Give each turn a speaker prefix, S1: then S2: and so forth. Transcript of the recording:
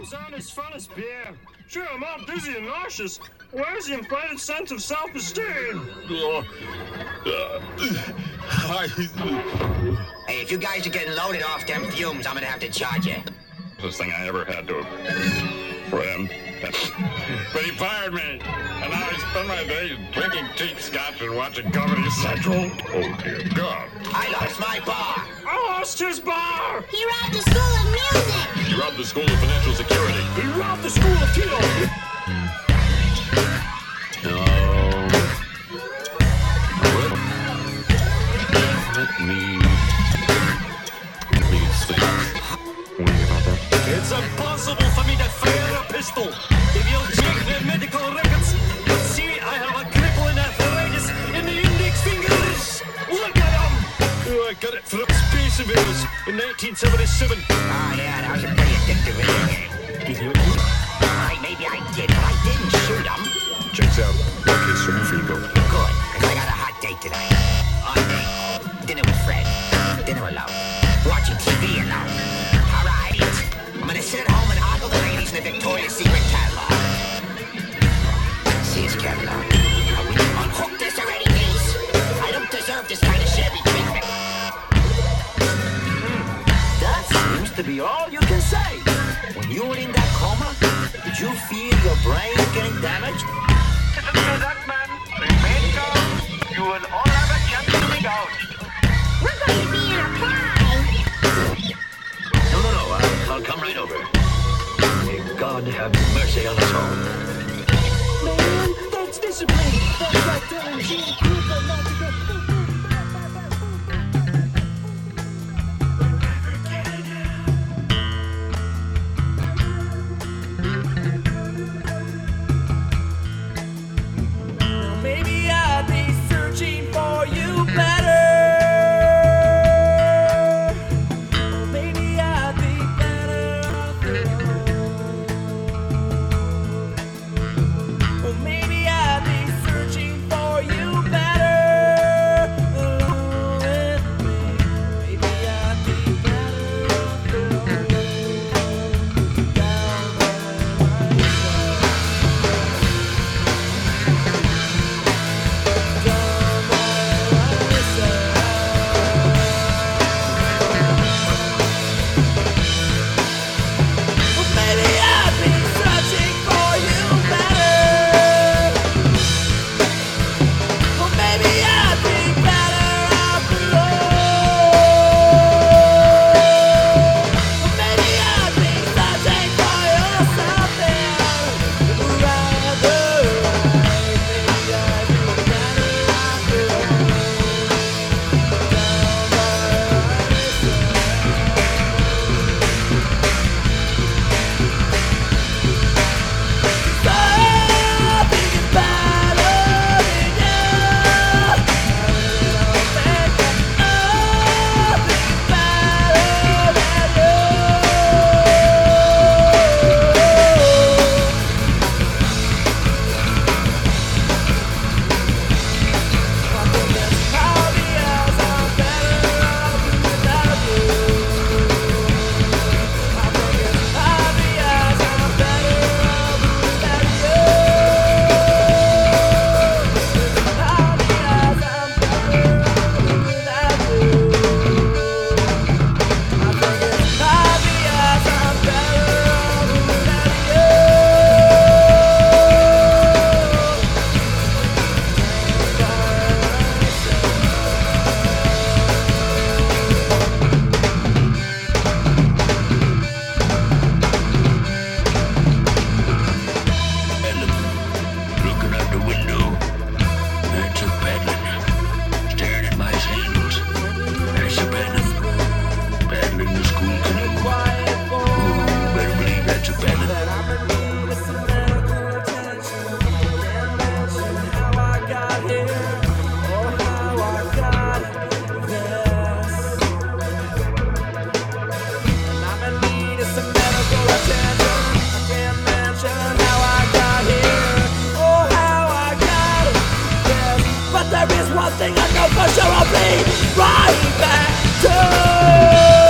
S1: fumes aren't as fun as beer. Sure, I'm all dizzy and nauseous. Where's the inflated sense of self-esteem?
S2: Hey, if you guys are getting loaded off them fumes, I'm gonna have to charge you.
S3: This thing I ever had to a friend. But he fired me. And now I spend my days drinking cheap scotch and watching Comedy Central. Oh, dear God.
S2: I lost my bar.
S1: I lost his bar!
S4: He robbed the School of Music!
S3: He robbed the School of Financial Security.
S1: He robbed the School of Tito!
S3: Let me think. What do you think about that?
S1: It's impossible for me to fire a pistol. If you'll check the medical records, you'll see I have a crippling arthritis in the index fingers. Look at them! Oh, I got it from Space Invaders in 1977.
S2: Oh, yeah, that was a pretty addictive video game.
S1: Did you?
S2: Alright, maybe I did, but I didn't shoot him.
S3: Checks out. Okay, so you go.
S2: Good, because I got a hot date tonight. On date. Dinner with Fred. Dinner alone. Watching TV alone. Alright. I'm gonna sit at home and ogle the ladies in the Victoria's Secret catalog. See his catalog. Are we unhooked this already, Ace? I don't deserve this kind of shabby treatment.
S1: That seems to be all you can say. When you were in that coma, did you feel your brain getting damaged?
S5: Listen to that, man. Remain calm. You will all have a chance to be gouged.
S4: We're going to be in a pie!
S1: No, I'll come right over. May God have mercy on us all. Man, that's discipline. That's like telling Gene Kruger not to get...
S6: Maybe I'd be searching for you better. Or maybe I'd be better off alone. Or maybe I'd be searching for you better alone with me. Maybe I'd be better off alone. Down by myself. There is one thing I know for sure, I'll be right back to